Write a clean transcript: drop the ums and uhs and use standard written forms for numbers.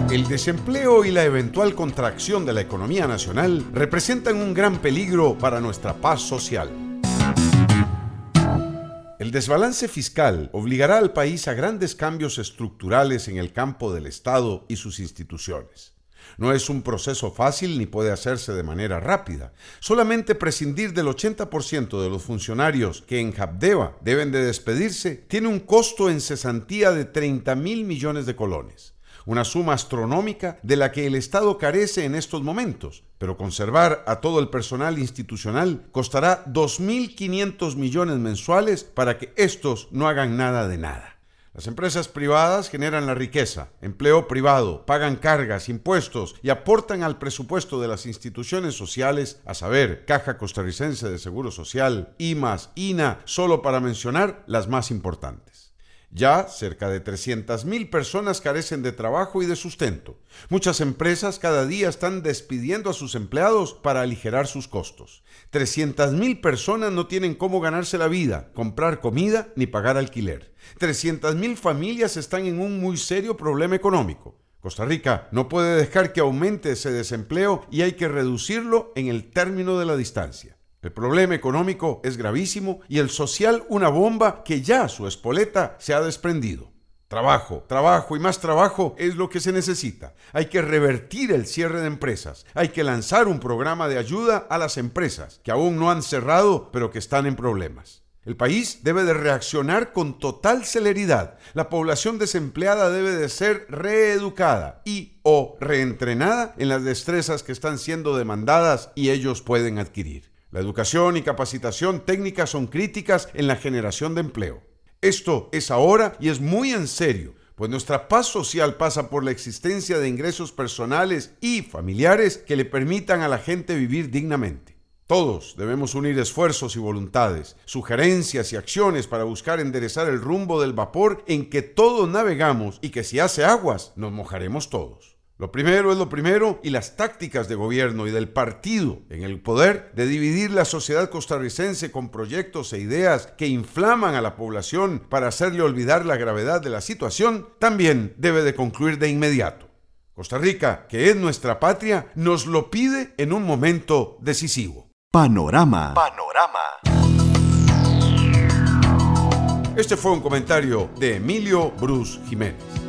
El desempleo y la eventual contracción de la economía nacional representan un gran peligro para nuestra paz social. El desbalance fiscal obligará al país a grandes cambios estructurales en el campo del Estado y sus instituciones. No es un proceso fácil ni puede hacerse de manera rápida. Solamente prescindir del 80% de los funcionarios que en Habdeba deben de despedirse tiene un costo en cesantía de 30.000 millones de colones. Una suma astronómica de la que el Estado carece en estos momentos, pero conservar a todo el personal institucional costará 2.500 millones mensuales para que estos no hagan nada de nada. Las empresas privadas generan la riqueza, empleo privado, pagan cargas, impuestos y aportan al presupuesto de las instituciones sociales, a saber, Caja Costarricense de Seguro Social, IMAS, INA, solo para mencionar las más importantes. Ya cerca de 300.000 personas carecen de trabajo y de sustento. Muchas empresas cada día están despidiendo a sus empleados para aligerar sus costos. 300.000 personas no tienen cómo ganarse la vida, comprar comida ni pagar alquiler. 300.000 familias están en un muy serio problema económico. Costa Rica no puede dejar que aumente ese desempleo y hay que reducirlo en el término de la distancia. El problema económico es gravísimo y el social una bomba que ya su espoleta se ha desprendido. Trabajo, trabajo y más trabajo es lo que se necesita. Hay que revertir el cierre de empresas. Hay que lanzar un programa de ayuda a las empresas que aún no han cerrado pero que están en problemas. El país debe de reaccionar con total celeridad. La población desempleada debe de ser reeducada y o reentrenada en las destrezas que están siendo demandadas y ellos pueden adquirir. La educación y capacitación técnica son críticas en la generación de empleo. Esto es ahora y es muy en serio, pues nuestra paz social pasa por la existencia de ingresos personales y familiares que le permitan a la gente vivir dignamente. Todos debemos unir esfuerzos y voluntades, sugerencias y acciones para buscar enderezar el rumbo del vapor en que todos navegamos y que si hace aguas nos mojaremos todos. Lo primero es lo primero y las tácticas de gobierno y del partido en el poder de dividir la sociedad costarricense con proyectos e ideas que inflaman a la población para hacerle olvidar la gravedad de la situación también debe de concluir de inmediato. Costa Rica, que es nuestra patria, nos lo pide en un momento decisivo. Panorama. Este fue un comentario de Emilio Bruce Jiménez.